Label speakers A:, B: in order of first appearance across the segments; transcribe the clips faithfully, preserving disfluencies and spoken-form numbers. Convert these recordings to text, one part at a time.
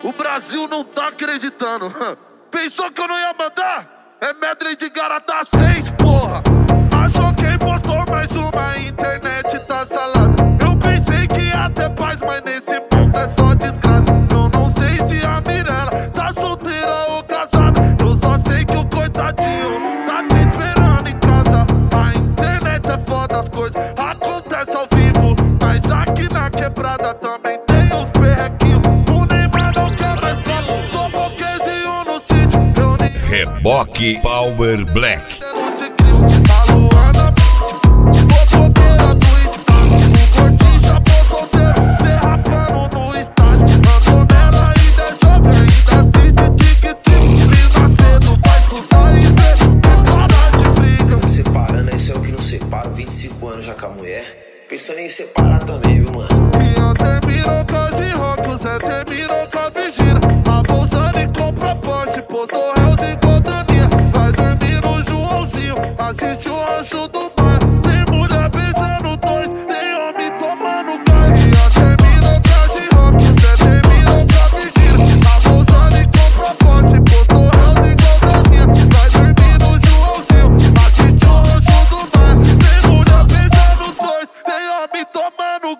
A: O Brasil não tá acreditando. Pensou que eu não ia mandar? É medley de Garota seis, porra. Achou que impostor mais uma, a internet tá salada. Eu pensei que ia ter paz, mas nesse mundo é só desgraça. Eu não sei se a Mirella tá solteira ou casada. Eu só sei que o coitadinho tá te esperando em casa. A internet é foda, as coisas acontecem ao vivo, mas aqui na quebrada também tem os perrequinhos. O Neymar não quer mais foto, sou pouquezinho no sítio. Eu nem...
B: Reboque Power Black.
C: vinte e cinco anos já com a mulher, pensando em separar também, viu, mano?
A: Ian terminou com as rock, o Zé terminou com a Virgínia. A Bolsani compra Porsche, postou réus em Godaninha. Vai dormir no Joãozinho, assiste o rancho do bar. Tem mulher beijando dois, tem homem tomando gás. Ian terminou com as rock, o Zé terminou com a Virgínia. A Bolsani compra Porsche, postou réus em Godaninha. Vai dormir no Joãozinho, assiste o rancho do bar. Tomando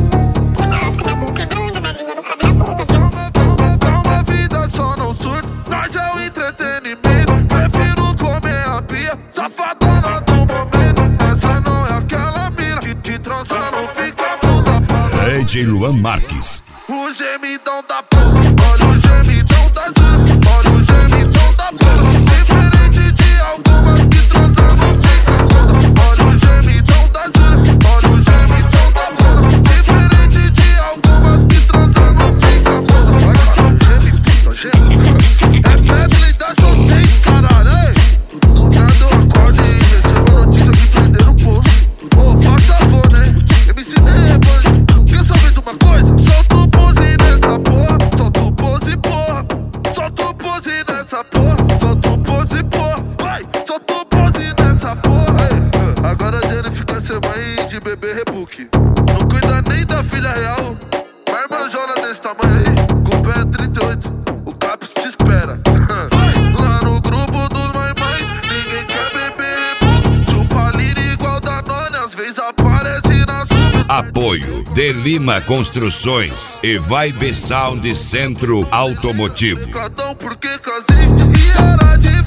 A: calma, vida só não surta. Nós é o entretenimento. Prefiro comer a pia, safadona do momento. Essa não é aquela mina que te transa, não fica muda pra
B: D J Luan Marques.
A: O gemidão da porra, olha o gemidão da Júlia. Olha o gemidão da porra. Diferente de algumas que transam, não fica toda. Olha o gemidão da Júlia. Olha o gemidão da porra. Diferente de algumas que transam, não fica toda. Vai, cara, gemidão, gemidão. É medley da show seis, caralho, ei. Do nada eu acordo e recebo a notícia que prenderam o poço. Ô, faz favor, né? M C Neband, quer saber de uma coisa? Solta o pose nessa porra, solta o pose, porra. Solta o pose nessa porra, solta o pose, porra. Vai, solta o pose nessa porra. Ei, agora a Jenny fica sem mãe de bebê rebook. Não cuida nem da filha real. Uma irmãzona desse tamanho aí, com o pé trinta e oito, o Caps te espera. Vai, lá no grupo dos mães mães, ninguém quer beber rebook. Chupa lira igual Danone, às vezes aparece na sua.
B: Apoio de Lima Construções e Vibe Sound Centro Automotivo.
A: Cadão porque casei e era de